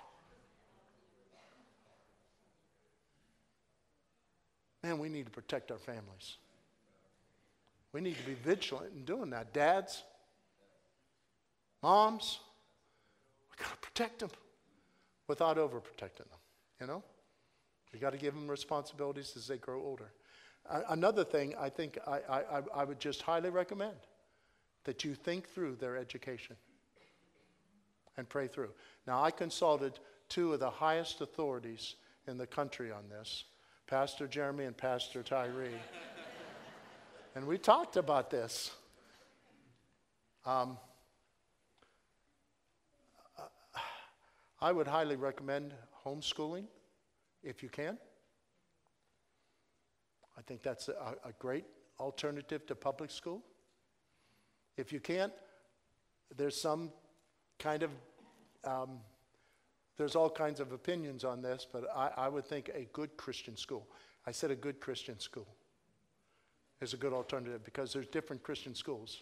Man, we need to protect our families. We need to be vigilant in doing that. Dads, moms, we got to protect them without overprotecting them, you know? We got to give them responsibilities as they grow older. Uh, another thing I think I, I, I would just highly recommend that you think through their education and pray through. Now, I consulted two of the highest authorities in the country on this, Pastor Jeremy and Pastor Tyree. And we talked about this. Um, I would highly recommend homeschooling if you can. I think that's a, a great alternative to public school. If you can't, there's some kind of, um, there's all kinds of opinions on this, but I, I would think a good Christian school. I said a good Christian school is a good alternative because there's different Christian schools.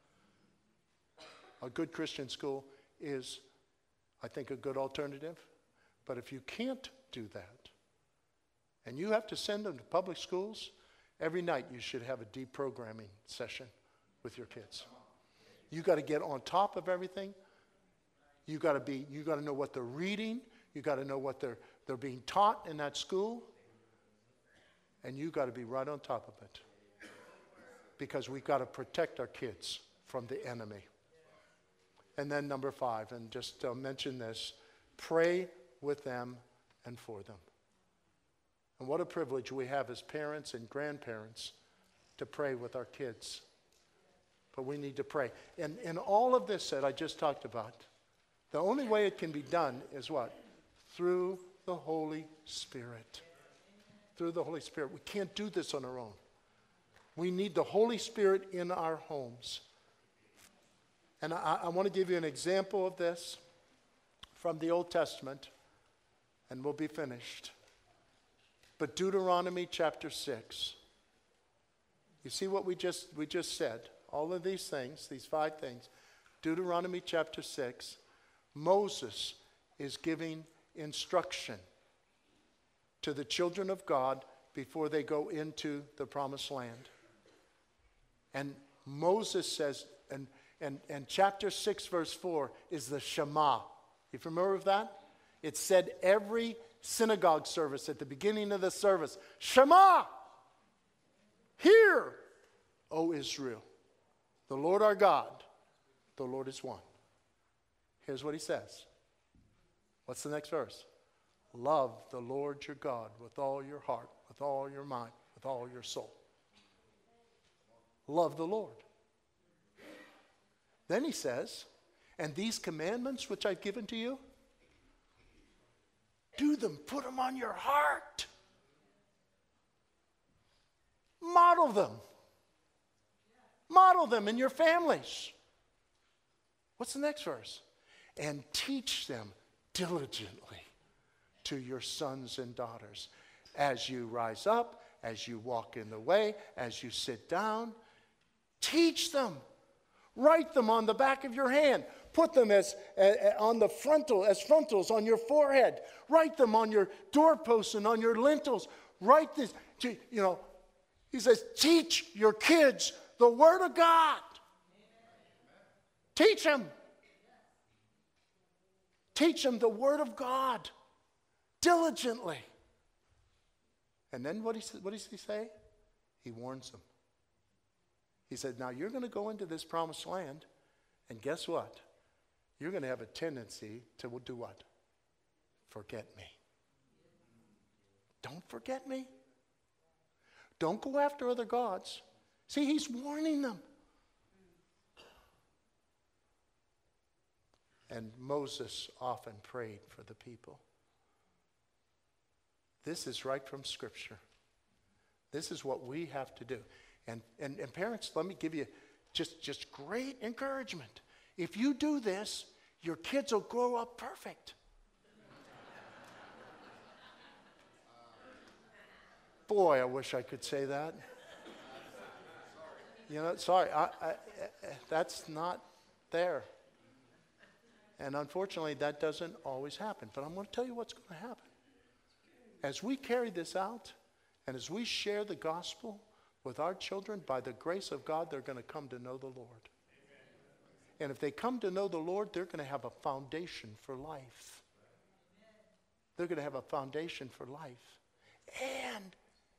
A good Christian school is, I think, a good alternative. But if you can't do that, and you have to send them to public schools, every night you should have a deprogramming session with your kids. You got to get on top of everything. You got to be, you got to know what they're reading. You got to know what they're they're being taught in that school. And you got to be right on top of it. Because we've got to protect our kids from the enemy. And then number five, and just uh, mention this, pray with them and for them. And what a privilege we have as parents and grandparents to pray with our kids. But we need to pray. And in all of this that I just talked about, the only way it can be done is what? Through the Holy Spirit. Through the Holy Spirit. We can't do this on our own. We need the Holy Spirit in our homes. And I, I want to give you an example of this from the Old Testament, and we'll be finished. But Deuteronomy chapter six. You see what we just we just said? All of these things, these five things. Deuteronomy chapter six. Moses is giving instruction to the children of God before they go into the promised land. And Moses says, and, and, and chapter six, verse four is the Shema. You familiar with that? It's said every synagogue service at the beginning of the service. Shema! Hear, O Israel, the Lord our God, the Lord is one. Here's what he says. What's the next verse? Love the Lord your God with all your heart, with all your mind, with all your soul. Love the Lord. Then he says, and these commandments which I've given to you, do them, put them on your heart. Model them. Model them in your families. What's the next verse? And teach them diligently to your sons and daughters as you rise up, as you walk in the way, as you sit down. Teach them. Write them on the back of your hand. Put them as uh, on the frontal, as frontals on your forehead. Write them on your doorposts and on your lintels. Write this. You know, he says, teach your kids the Word of God. Teach them. Teach them the Word of God diligently. And then what, he, what does he say? He warns them. He said, now you're going to go into this promised land, and guess what? You're going to have a tendency to do what? Forget me. Don't forget me. Don't go after other gods. See, he's warning them. And Moses often prayed for the people. This is right from Scripture. This is what we have to do. And, and, and parents, let me give you just, just great encouragement. If you do this, your kids will grow up perfect. Boy, I wish I could say that. You know, sorry, I, I, that's not there. And unfortunately, that doesn't always happen. But I'm going to tell you what's going to happen. As we carry this out, and as we share the gospel with our children, by the grace of God, they're going to come to know the Lord. And if they come to know the Lord, they're going to have a foundation for life. They're going to have a foundation for life. And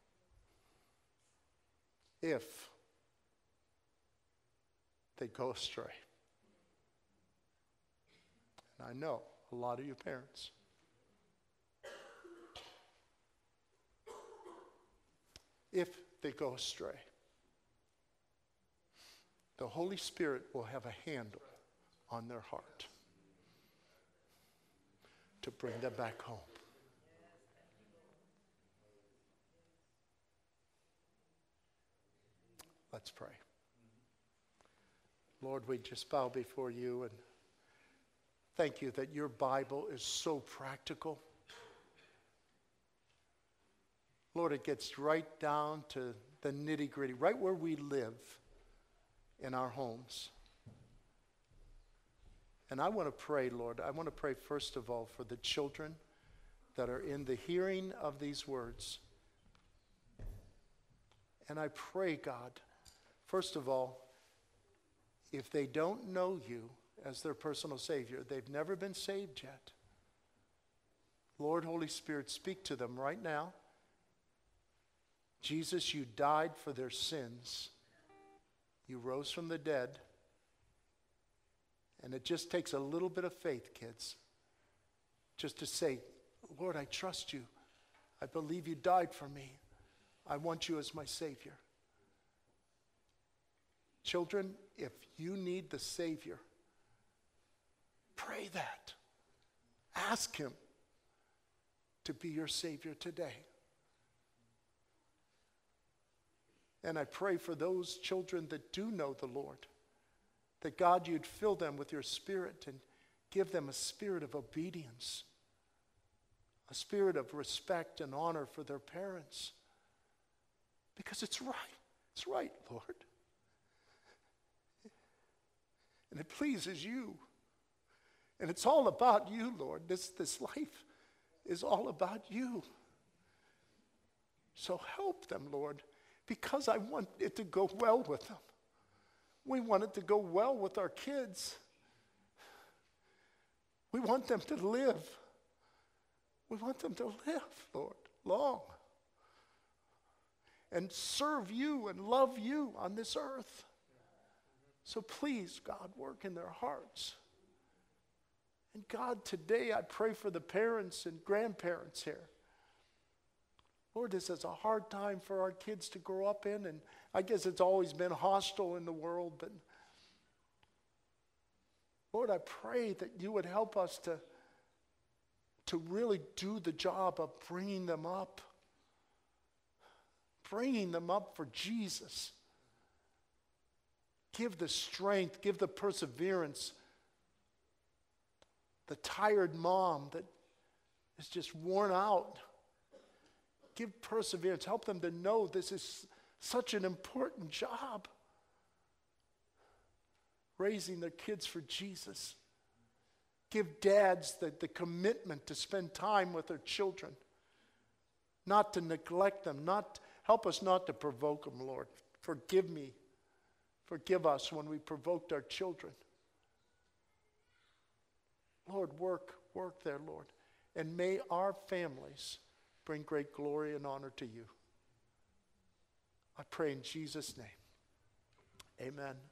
if they go astray, and I know a lot of you parents, if they go astray, the Holy Spirit will have a handle on their heart to bring them back home. Let's pray. Lord, we just bow before you and thank you that your Bible is so practical. Lord, it gets right down to the nitty-gritty, right where we live in our homes. And I want to pray, Lord, I want to pray first of all for the children that are in the hearing of these words. And I pray, God, first of all, if they don't know you as their personal Savior, they've never been saved yet. Lord, Holy Spirit, speak to them right now. Jesus, you died for their sins. You rose from the dead. And it just takes a little bit of faith, kids, just to say, Lord, I trust you. I believe you died for me. I want you as my Savior. Children, if you need the Savior, pray that. Ask him to be your Savior today. And I pray for those children that do know the Lord, that God, you'd fill them with your Spirit and give them a spirit of obedience, a spirit of respect and honor for their parents. Because it's right. It's right, Lord. And it pleases you. And it's all about you, Lord. This, this life is all about you. So help them, Lord, because I want it to go well with them. We want it to go well with our kids. We want them to live. We want them to live, Lord, long. And serve you and love you on this earth. So please, God, work in their hearts. And God, today I pray for the parents and grandparents here. Lord, this is a hard time for our kids to grow up in, and I guess it's always been hostile in the world, but Lord, I pray that you would help us to, to really do the job of bringing them up, bringing them up for Jesus. Give the strength, give the perseverance. The tired mom that is just worn out. Give perseverance. Help them to know this is such an important job. Raising their kids for Jesus. Give dads the, the commitment to spend time with their children. Not to neglect them. Not, help us not to provoke them, Lord. Forgive me. Forgive us when we provoked our children. Lord, work, work there, Lord. And may our families bring great glory and honor to you. I pray in Jesus' name. Amen.